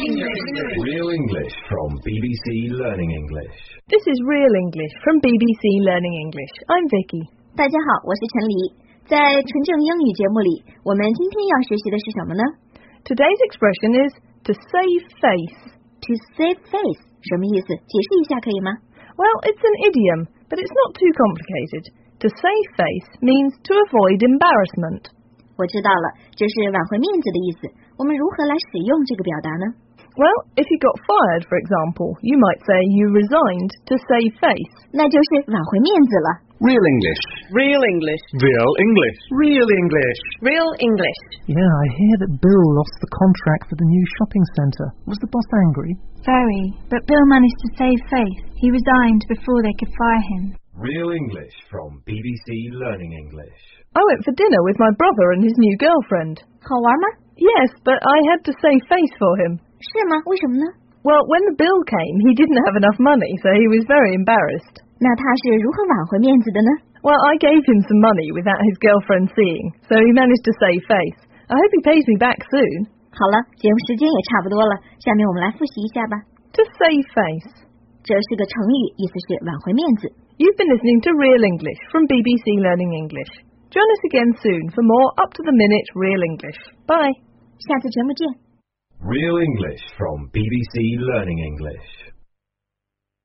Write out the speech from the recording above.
Real English from BBC Learning English. This is Real English from BBC Learning English. I'm Vicky. 大家好，我是陈黎。在纯正英语节目里，我们今天要学习的是什么呢？ Today's expression is to save face. To save face 什么意思？解释一下可以吗？ Well, it's an idiom, but it's not too complicated. To save face means to avoid embarrassment. 我知道了，这是挽回面子的意思。我们如何来使用这个表达呢？ Well, if you got fired, for example, you might say you resigned to save face. 那就是挽回面子了。 Real English. Real English. Real English. Real English. Real English. Yeah, I hear that Bill lost the contract for the new shopping centre. Was the boss angry? Very, but Bill managed to save face. He resigned before they could fire him. Real English from BBC Learning English. I went for dinner with my brother and his new girlfriend. 好玩吗？ Yes, but I had to save face for him. 是吗？为什么呢？ Well, when the bill came, he didn't have enough money, so he was very embarrassed. 那他是如何挽回面子的呢？ Well, I gave him some money without his girlfriend seeing, so he managed to save face. I hope he pays me back soon. 好了，节目时间也差不多了，下面我们来复习一下吧。 To save face. 这是个成语，意思是挽回面子。 You've been listening to Real English from BBC Learning English. Join us again soon for more up-to-the-minute Real English. Bye. 下次节目见。 Real English from BBC Learning English.